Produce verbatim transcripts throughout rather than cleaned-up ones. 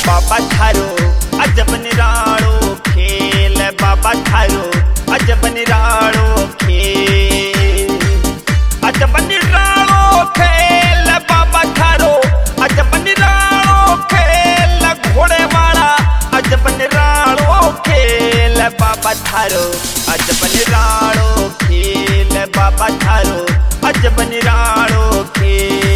बाबा थारो अजब निरालो खेल बाबा थारो अजब निरालो खेल अजब निरालो खेल बाबा थारो अजब निरालो खेल घोड़े वाला अजब निरालो खेल बाबा थारो अजब निरालो खेल बाबा थारो अजब निरालो खेल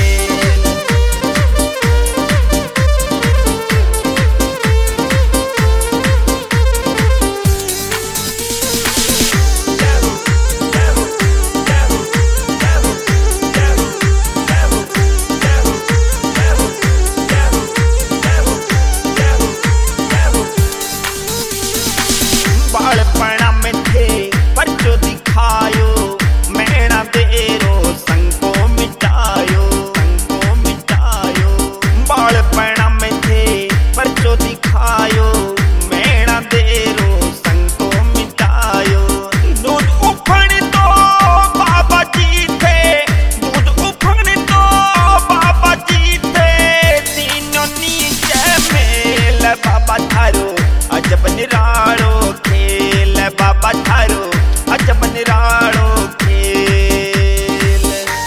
बालपणा में थे पर जो दिखायो मैना तेरो संग को मिटायो संग को मिटायो बालपणा में थे पर जो दिखायो मैना तेरो संग को मिटायो दूध उफड़ तो बाबा जी थे दूध उफड़ तो बाबा जी थे तीनों नीचे मेल बाबा थारो अजब निरालो खेल बाबा थारो अजब निरालो खेल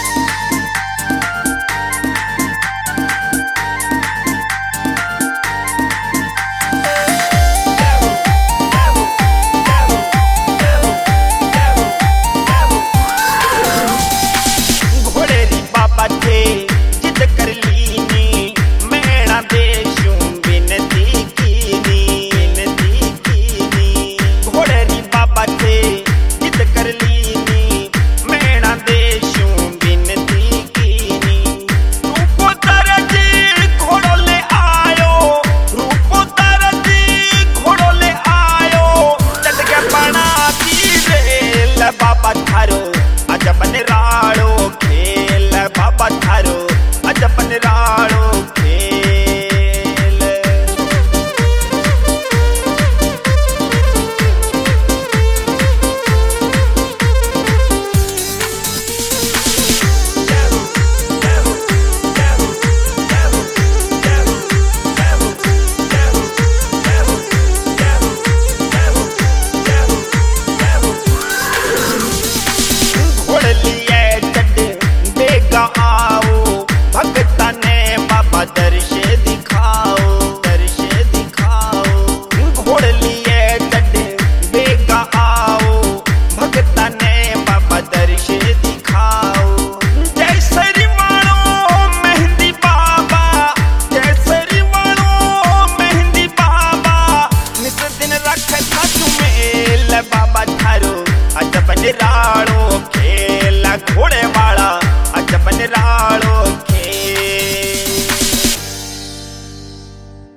घोड़े री बाबा थे जिद कर लीनी मैना देशूं बिनती कीनी बिनती कीनी घोड़े री बाबा थे जिद कर लीनी मैना देशूं बिनती कीनी रूपो दरजी घोड़ो ले आयो रूपो दरजी घोड़ो ले आयो चल के बना दी रेल बाबा थारो अजब निरालो खेल बाबा थारो अजब निरालो खेल घोड़ लिए चढ़ बेगा आओ भगता ने बाबा दर्श दिखाओ दर्श दिखाओ घोड़ लिए चढ़ बेगा आओ भगता ने बाबा दर्श दिखाओ जय सरी वालो मेहंदी बाबा जय सरी वालो मेहंदी बाबा नित दिन रख था मेल बाबा थारो अजब निरालो खेल घोड़े वाला अजब निरालो खेल